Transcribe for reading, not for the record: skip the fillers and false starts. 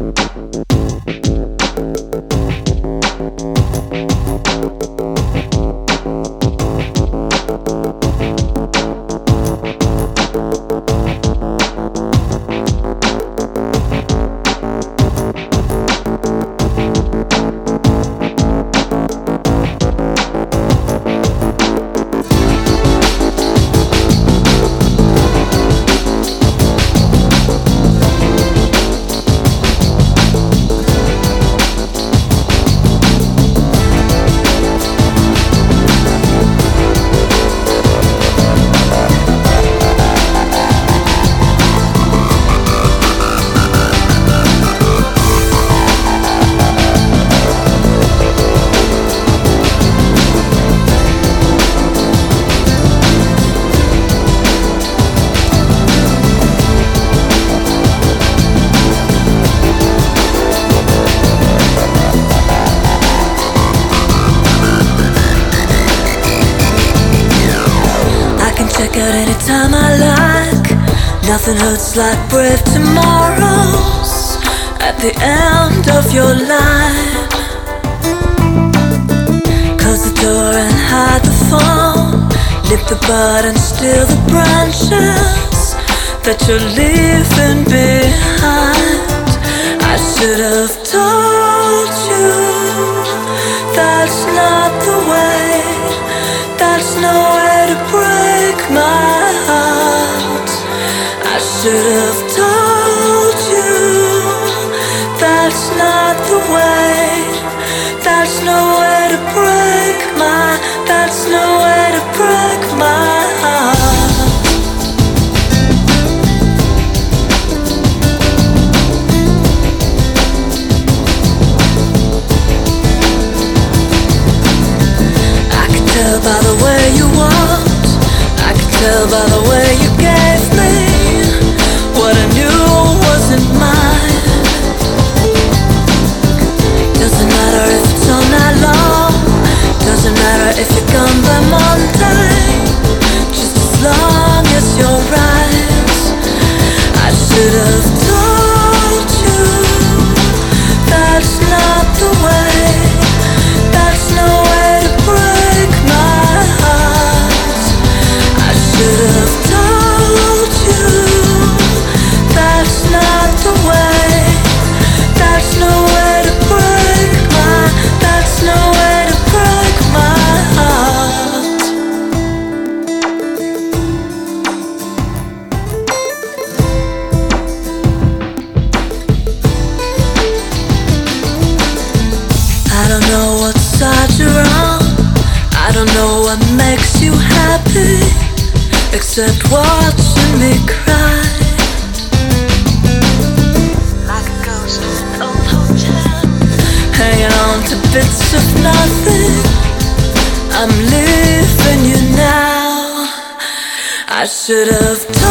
Anytime I like, nothing hurts like brave tomorrows at the end of your line. Close the door and hide the phone, nip the bud and steal the branches that you're leaving behind. I should have told you that's not the way, that's no way to break my heart. I should have told you that's not the way, that's no way to break my, that's no way to break my heart. I can tell by the way you walk, I could tell by the way you gave me what I knew wasn't mine. Doesn't matter if it's all night long, doesn't matter if you're gone by Monday, just as long as you're right. I should have told you that's not the way, that's no way to break my heart. I should have told you that's not the way, that's no way to break my, that's no way to break my heart. I don't know what side you're on, I don't know what makes you happy, except watching me cry like a ghost in an old hotel, hanging on to bits of nothing. I'm leaving you now. I should have